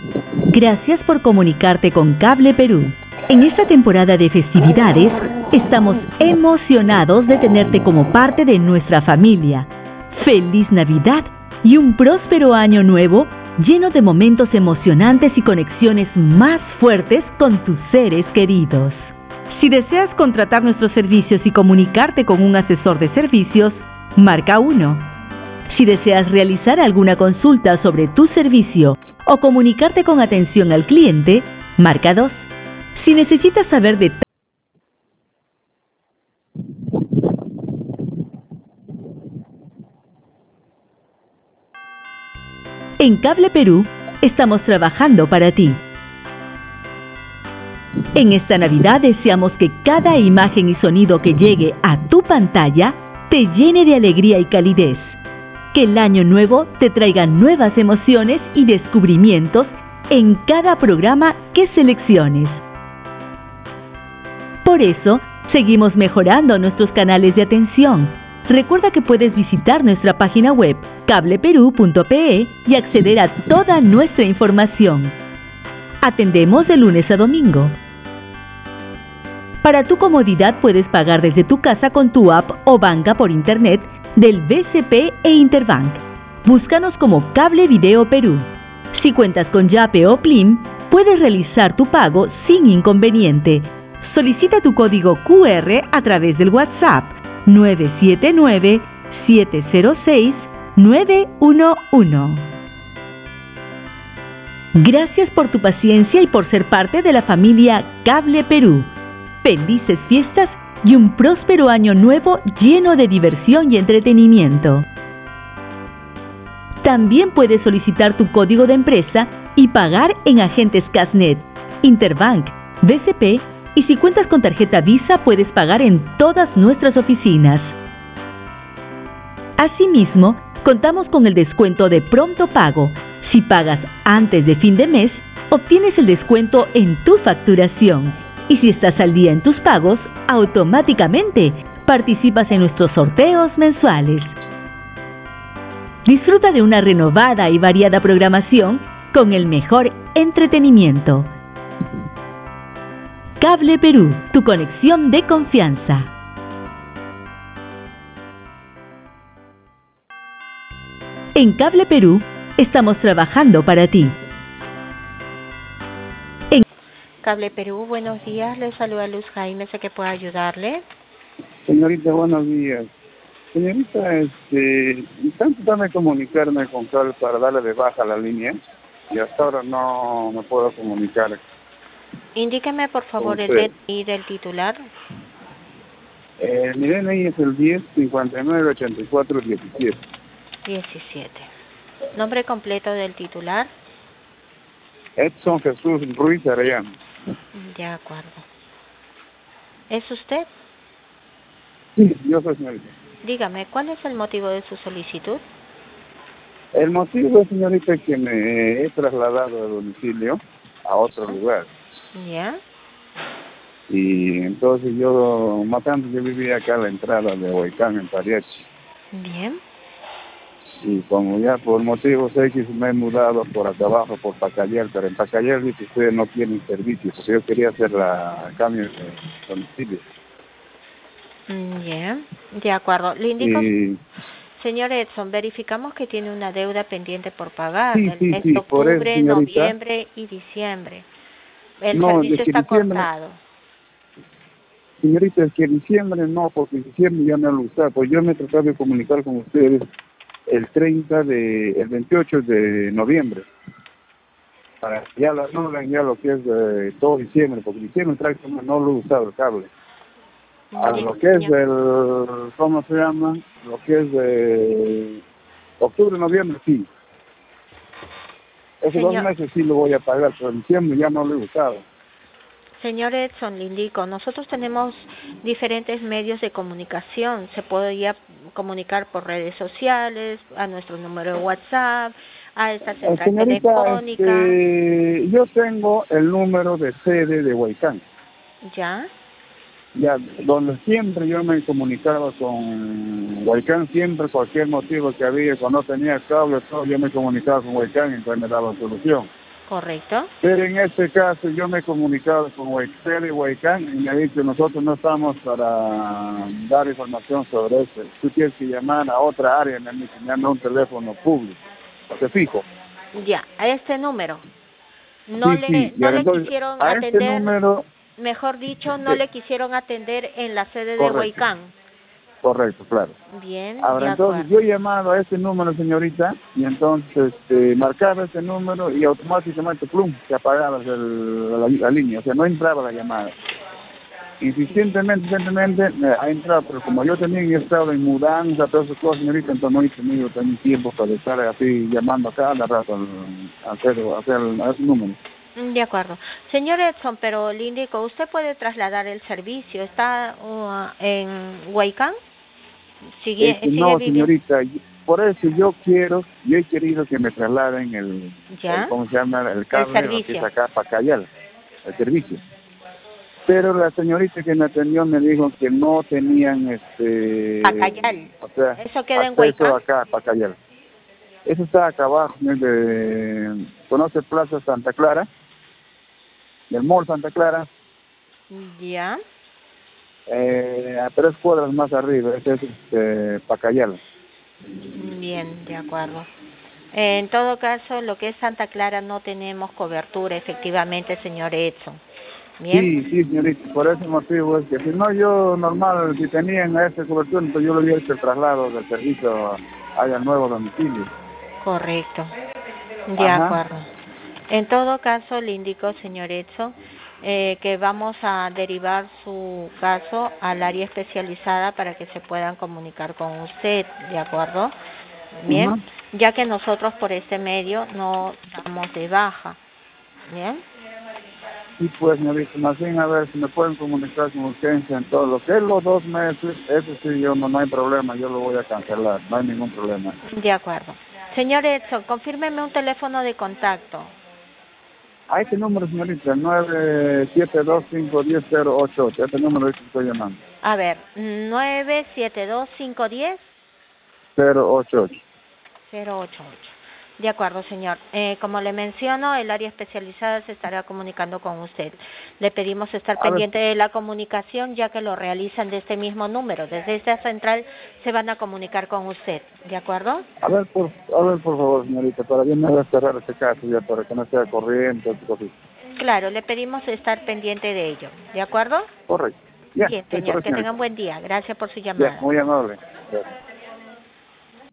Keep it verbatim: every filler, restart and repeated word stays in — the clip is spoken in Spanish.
Gracias por comunicarte con Cable Perú. En esta temporada de festividades, estamos emocionados de tenerte como parte de nuestra familia. ¡Feliz Navidad y un próspero año nuevo lleno de momentos emocionantes y conexiones más fuertes con tus seres queridos! Si deseas contratar nuestros servicios y comunicarte con un asesor de servicios, marca uno. Si deseas realizar alguna consulta sobre tu servicio o comunicarte con atención al cliente, marca dos. Si necesitas saber detalles en Cable Perú, estamos trabajando para ti. En esta Navidad deseamos que cada imagen y sonido que llegue a tu pantalla te llene de alegría y calidez. Que el año nuevo te traiga nuevas emociones y descubrimientos en cada programa que selecciones. Por eso, seguimos mejorando nuestros canales de atención. Recuerda que puedes visitar nuestra página web cable perú punto pe y acceder a toda nuestra información. Atendemos de lunes a domingo. Para tu comodidad puedes pagar desde tu casa con tu app o banca por internet del B C P e Interbank. Búscanos como Cable Video Perú. Si cuentas con Yape o Plim, puedes realizar tu pago sin inconveniente. Solicita tu código Q R a través del WhatsApp nueve siete nueve, siete cero seis, nueve uno uno. Gracias por tu paciencia y por ser parte de la familia Cable Perú. Felices fiestas y un próspero año nuevo lleno de diversión y entretenimiento. También puedes solicitar tu código de empresa y pagar en agentes Casnet, Interbank, B C P, y si cuentas con tarjeta Visa puedes pagar en todas nuestras oficinas. Asimismo, contamos con el descuento de pronto pago. Si pagas antes de fin de mes, obtienes el descuento en tu facturación. Y si estás al día en tus pagos, automáticamente participas en nuestros sorteos mensuales. Disfruta de una renovada y variada programación con el mejor entretenimiento. Cable Perú, tu conexión de confianza. En Cable Perú, estamos trabajando para ti. En Cable Perú, buenos días. Le saluda Luz Jaime, sé que puedo ayudarle. Señorita, buenos días. Señorita, este, están tratando de comunicarme con Cable para darle de baja la línea y hasta ahora no me puedo comunicar. Indíqueme, por favor, el D N I del titular. Eh, mi D N I es el diez, cincuenta y nueve, ochenta y cuatro, diecisiete. diecisiete. Nombre completo del titular. Edson Jesús Ruiz Arellano. De acuerdo. ¿Es usted? Sí, yo soy señorita. Dígame, ¿cuál es el motivo de su solicitud? El motivo, señorita, es que me he trasladado de domicilio a otro lugar. ¿Ya? Y entonces yo, más antes yo vivía acá a la entrada de Huaycán, en Pariachi. Bien. Y como ya por motivos X me he mudado por acá abajo, por Pacayel, pero en Pacayel dice ustedes no tienen servicio, porque yo quería hacer la cambio de domicilio. Ya, de acuerdo. Le indico, y... señor Edson, verificamos que tiene una deuda pendiente por pagar sí, del sí, mes sí, de octubre, por eso, noviembre y diciembre. El no, servicio está diciembre, cortado. Señorita, es que diciembre no, porque diciembre ya no lo usaba, pues yo me he tratado de comunicar con ustedes el treinta de, el veintiocho de noviembre, para que ya lo anulan ya lo que es de todo diciembre, porque diciembre prácticamente no lo he usado el cable. A lo que es del, ¿cómo se llama? Lo que es de octubre, noviembre, sí. Esos Señor, dos meses sí lo voy a pagar, pero en diciembre ya no lo he usado. Señor Edson, le indico, nosotros tenemos diferentes medios de comunicación. Se podría comunicar por redes sociales, a nuestro número de WhatsApp, a esta central Señorita, telefónica. Este, yo tengo el número de sede de Huaycán. ¿Ya? Ya, donde siempre yo me comunicaba con Huaycán, siempre cualquier motivo que había, cuando no tenía cable, todo, yo me comunicaba con Huaycán y entonces me daban solución. Correcto. Pero en este caso yo me he comunicado con Huaycán y Huaycán y me ha dicho nosotros no estamos para dar información sobre eso. Tú tienes que llamar a otra área, me han dicho, me han dado un teléfono público, o sea, fijo. Ya, a este número. No Sí, le, sí, no y le entonces, quisieron a este atender, número, mejor dicho, no sí, le quisieron atender en la sede de correcto, Huaycán. correcto, claro. Bien, Ahora, de entonces, acuerdo. yo he llamado a este número, señorita, y entonces este, marcaba este número y automáticamente, plum, se apagaba el- la, la línea, o sea, no entraba la llamada. Insistentemente, insistentemente, eh, ha entrado, pero como yo también he estado en mudanza, todas esas cosas, señorita, entonces no he tenido también tiempo para estar así llamando a cada rato al, a hacer, a hacer a ese número. De acuerdo. Señor Edson, pero le indico, ¿usted puede trasladar el servicio? ¿Está uh, en Huaycán? ¿Sigue, Este, sigue no, viviendo? señorita, y- por eso yo quiero, yo he querido que me trasladen el, el ¿Ya? ¿cómo se llama? El El cable, lo que es servicio. acá, para Cayal, el servicio. Pero la señorita que me atendió me dijo que no tenían, este, Pacayal. o sea, ¿Eso queda en acceso Huaycán? acá, para Cayal. Eso está acá abajo, ¿no? de, ¿conoce Plaza Santa Clara? Del Mall Santa Clara, Ya. eh, a tres cuadras más arriba, ese es este, Pacayal. Bien, de acuerdo. En todo caso, lo que es Santa Clara no tenemos cobertura, efectivamente, señor Edson. Bien. Sí, sí, señorita, por ese motivo es que si no yo normal, si tenían esa cobertura, entonces yo le hubiera hecho el traslado del servicio allá al nuevo domicilio. Correcto. De Ajá. acuerdo. En todo caso, le indico, señor Edson, eh, que vamos a derivar su caso al área especializada para que se puedan comunicar con usted, ¿de acuerdo? Bien, Ajá. ya que nosotros por este medio no damos de baja. Bien. Sí, pues, señorita, más bien a ver si me pueden comunicar con urgencia en todo lo que es los dos meses, eso sí, yo no, no hay problema, yo lo voy a cancelar, no hay ningún problema. De acuerdo. Señor Edson, confírmeme un teléfono de contacto. A este número, señorita, nueve siete dos cinco uno cero cero ocho ocho, este número es que estoy llamando. A ver, nueve siete dos cinco uno cero cero ocho ocho. cero ocho ocho. De acuerdo, señor. Eh, como le menciono, el área especializada se estará comunicando con usted. Le pedimos estar A ver, pendiente de la comunicación, ya que lo realizan de este mismo número. Desde esta central se van a comunicar con usted. ¿De acuerdo? a ver, por, a ver, por favor, señorita, para yo me voy a cerrar este caso ya, para que no sea corriente, otra cosita. Claro, le pedimos estar pendiente de ello. ¿De acuerdo? Correcto. Ya, Bien, sí, señor. correcto, Que tenga señorita. un buen día. Gracias por su Ya, llamada. muy amable. Gracias.